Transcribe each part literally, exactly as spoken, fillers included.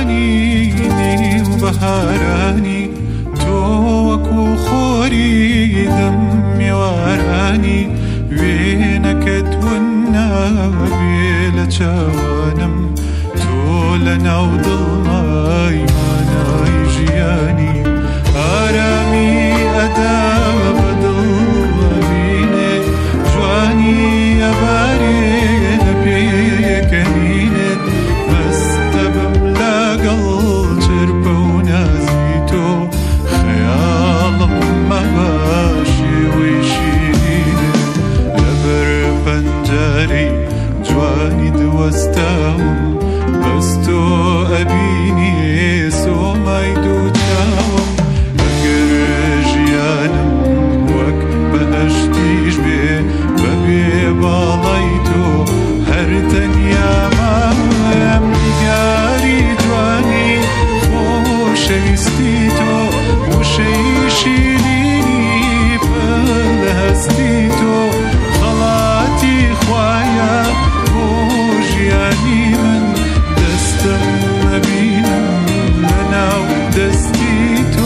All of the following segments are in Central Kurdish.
جوانيني وبهاراني تو وەکو خۆری دەمی وارانی وێنەکەت ون نابێ لە چاوانم تۆ لە ناو دڵمای مانای ژیانی ئارامی ئەدا بە دڵ بینێ جوانی ئەبارێ لە پێکەنینێت بەستە بم لەگەڵ چرپە و نازی تۆ خەیاڵم مەبە شێوەی شیرینێت لەبەر پەنجەرەی جوانی دووەستاوم بەس تۆ ئەبینی سۆمای دوو چاوم ئەگەر ژیانم وەک بەهەشتیش بێ بەبێ باڵای تۆ هەر تەنیا ماوەم دیگاری جوانی خۆشەویستی تۆ وشەی شیرینی پڕ لە هەستی تۆ خەڵاتی خوایە بۆ ژیانی من دەستم ئەبینم لە ناو دەستی تۆ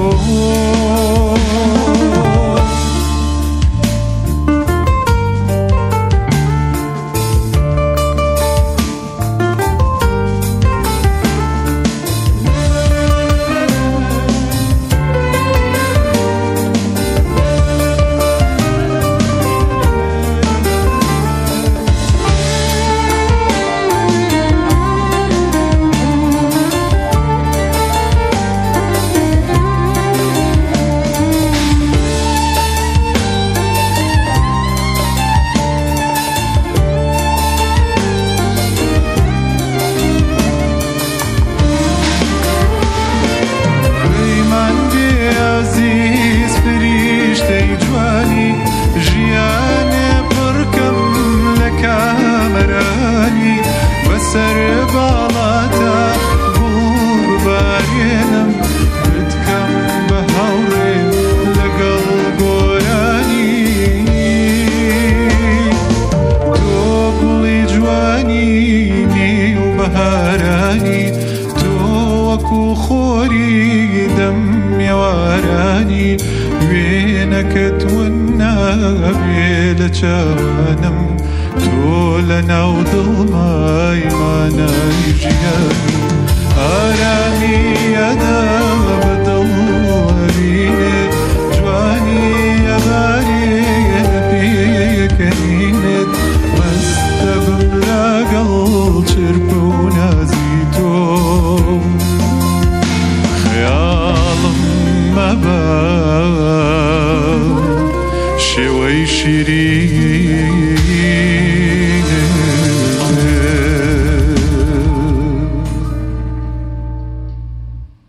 وێنەکەت ون نابێ لە چاوانم تۆ لە ناو دڵمای مانای ژیانی ئارامی ئەدا